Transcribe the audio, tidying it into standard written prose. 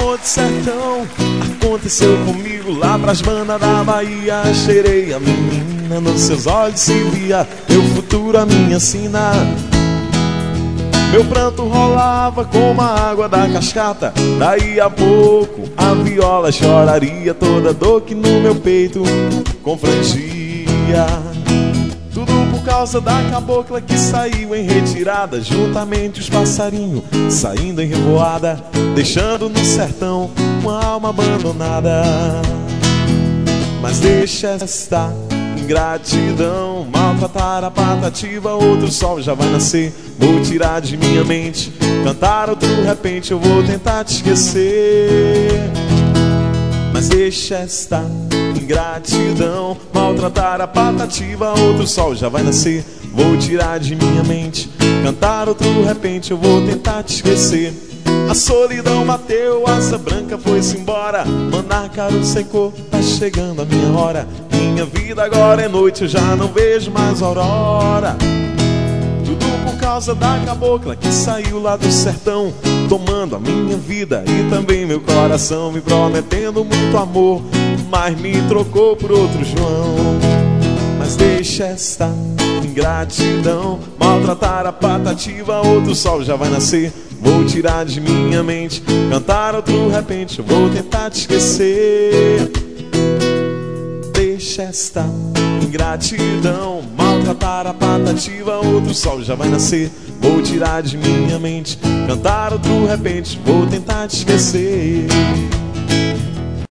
amor de sertão aconteceu comigo lá pras bandas da Bahia. Cheirei a menina, nos seus olhos se via meu futuro, a minha sina. Meu pranto rolava como a água da cascata. Daí a pouco a viola choraria toda dor que no meu peito confrangia. Tudo por causa da cabocla que saiu em retirada, juntamente os passarinhos saindo em revoada, deixando no sertão uma alma abandonada. Mas deixa esta ingratidão maltratar a patativa, outro sol já vai nascer. Vou tirar de minha mente, cantar outro repente, eu vou tentar te esquecer. Mas deixa esta ingratidão maltratar a patativa, outro sol já vai nascer. Vou tirar de minha mente, cantar outro repente, eu vou tentar te esquecer. A solidão bateu, a asa branca foi-se embora, Manacaro secou, tá chegando a minha hora. Minha vida agora é noite, eu já não vejo mais aurora. Tudo por causa da cabocla que saiu lá do sertão, tomando a minha vida e também meu coração, me prometendo muito amor, mas me trocou por outro João. Mas deixa esta ingratidão maltratar a patativa, outro sol já vai nascer. Vou tirar de minha mente, cantar outro repente, eu vou tentar te esquecer. Deixa esta ingratidão maltratar a patativa, outro sol já vai nascer. Vou tirar de minha mente, cantar outro repente, vou tentar te esquecer.